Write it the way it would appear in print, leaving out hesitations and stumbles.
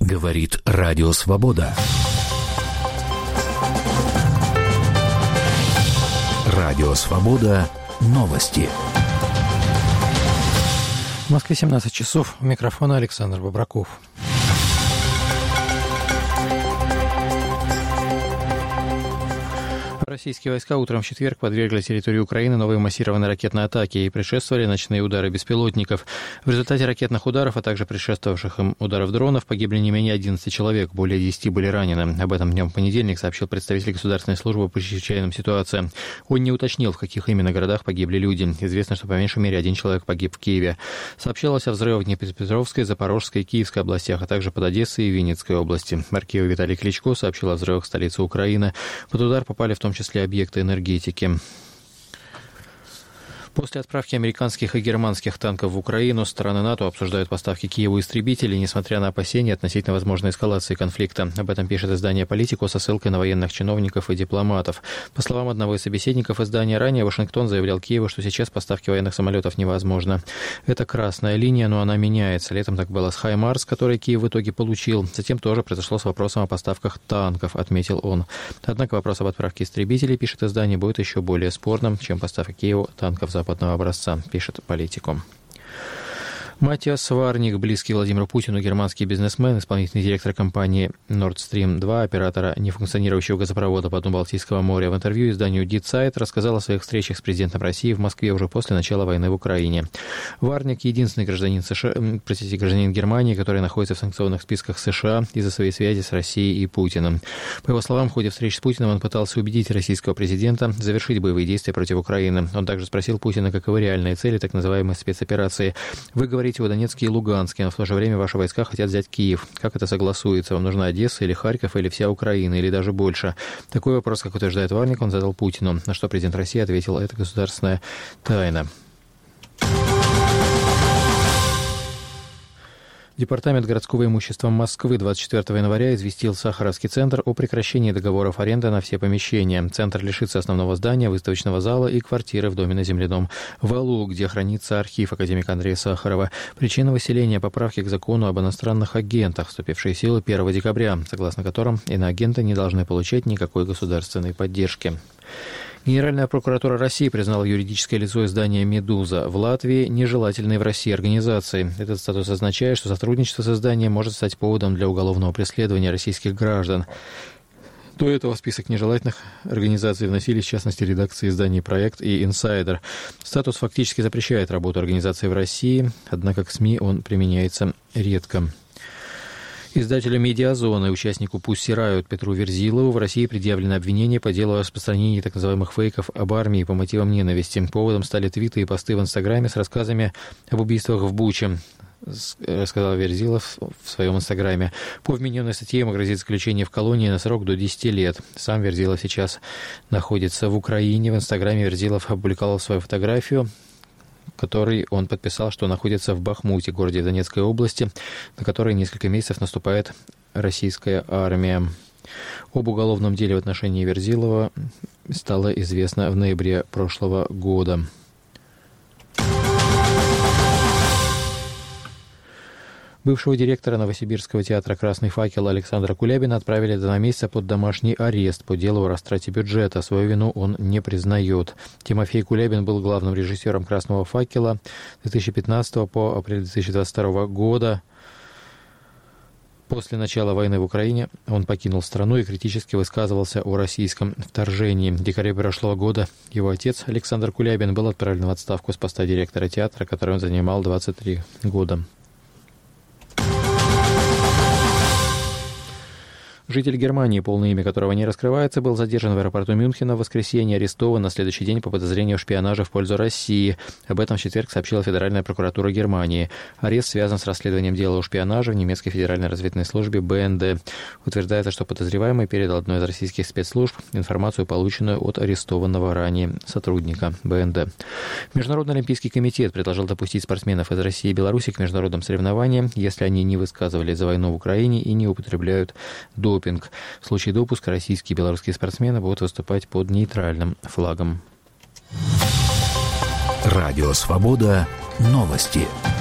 Говорит Радио Свобода. Радио Свобода. Новости. В Москве 17 часов. У микрофона Александр Бобраков. Российские войска утром в четверг подвергли территорию Украины новой массированной ракетной атаке и предшествовали ночные удары беспилотников. В результате ракетных ударов, а также предшествовавших им ударов дронов, погибли не менее 11 человек, более 10 были ранены. Об этом днем в понедельник сообщил представитель Государственной службы по чрезвычайным ситуациям. Он не уточнил, в каких именно городах погибли люди. Известно, что по меньшей мере 1 человек погиб в Киеве. Сообщалось о взрывах в Днепропетровской, Запорожской и Киевской областях, а также под Одессой и Винницкой области. Мэр Киева Виталий Кличко сообщил о взрывах в столице Украины. Под удар попали в том числе объекты энергетики. После отправки американских и германских танков в Украину страны НАТО обсуждают поставки Киеву истребителей, несмотря на опасения относительно возможной эскалации конфликта. Об этом пишет издание «Политико» со ссылкой на военных чиновников и дипломатов. По словам одного из собеседников издания, ранее Вашингтон заявлял Киеву, что сейчас поставки военных самолетов невозможно. Это красная линия, но она меняется. Летом так было с «Хаймарс», который Киев в итоге получил. Затем тоже произошло с вопросом о поставках танков, отметил он. Однако вопрос об отправке истребителей, пишет издание, будет еще более спорным, чем поставка Киеву танков западного образца, пишет «Политико». Матиас Варник, близкий Владимиру Путину германский бизнесмен, исполнительный директор компании Nord Stream 2, оператора нефункционирующего газопровода по дну Балтийского моря, в интервью изданию Die Zeit рассказал о своих встречах с президентом России в Москве уже после начала войны в Украине. Варник — единственный гражданин Германии, который находится в санкционных списках США из-за своей связи с Россией и Путиным. По его словам, в ходе встреч с Путиным он пытался убедить российского президента завершить боевые действия против Украины. Он также спросил Путина, каковы реальные цели так называемой спецоперации. Вы говорите о Донецке и Луганске, но в то же время ваши войска хотят взять Киев. Как это согласуется? Вам нужна Одесса или Харьков, или вся Украина, или даже больше? Такой вопрос, как утверждает Варник, он задал Путину, на что президент России ответил: это государственная тайна. Департамент городского имущества Москвы 24 января известил Сахаровский центр о прекращении договоров аренды на все помещения. Центр лишится основного здания, выставочного зала и квартиры в доме на Земляном валу, где хранится архив академика Андрея Сахарова. Причина выселения — поправки к закону об иностранных агентах, вступившей в силу 1 декабря, согласно которым иноагенты не должны получать никакой государственной поддержки. Генеральная прокуратура России признала юридическое лицо издания «Медуза» в Латвии нежелательной в России организацией. Этот статус означает, что сотрудничество с изданием может стать поводом для уголовного преследования российских граждан. До этого в список нежелательных организаций вносились, в частности, редакции изданий «Проект» и «Инсайдер». Статус фактически запрещает работу организации в России, однако к СМИ он применяется редко. Издателю «Медиазона» и участнику «Пусси Райот» Петру Верзилову в России предъявлено обвинение по делу о распространении так называемых фейков об армии по мотивам ненависти. Поводом стали твиты и посты в Инстаграме с рассказами об убийствах в Буче, рассказал Верзилов в своем Инстаграме. По вмененной статье ему грозит заключение в колонии на срок до 10 лет. Сам Верзилов сейчас находится в Украине. В Инстаграме Верзилов опубликовал свою фотографию, который он подписал, что находится в Бахмуте, городе в Донецкой области, на который несколько месяцев наступает российская армия. Об уголовном деле в отношении Верзилова стало известно в ноябре прошлого года. Бывшего директора Новосибирского театра «Красный факел» Александра Кулябина отправили до 2 месяца под домашний арест по делу о растрате бюджета. Свою вину он не признает. Тимофей Кулябин был главным режиссером «Красного факела» с 2015 по апрель 2022 года. После начала войны в Украине он покинул страну и критически высказывался о российском вторжении. В декабре прошлого года его отец Александр Кулябин был отправлен в отставку с поста директора театра, который он занимал 23 года. Житель Германии, полное имя которого не раскрывается, был задержан в аэропорту Мюнхена в воскресенье, арестован на следующий день по подозрению в шпионаже в пользу России. Об этом в четверг сообщила Федеральная прокуратура Германии. Арест связан с расследованием дела о шпионаже в немецкой федеральной разведывательной службе БНД. Утверждается, что подозреваемый передал одной из российских спецслужб информацию, полученную от арестованного ранее сотрудника БНД. Международный олимпийский комитет предложил допустить спортсменов из России и Беларуси к международным соревнованиям, если они не высказывались за войну в Украине и не употребляют допинг. В случае допуска российские и белорусские спортсмены будут выступать под нейтральным флагом. Радио «Свобода». Новости.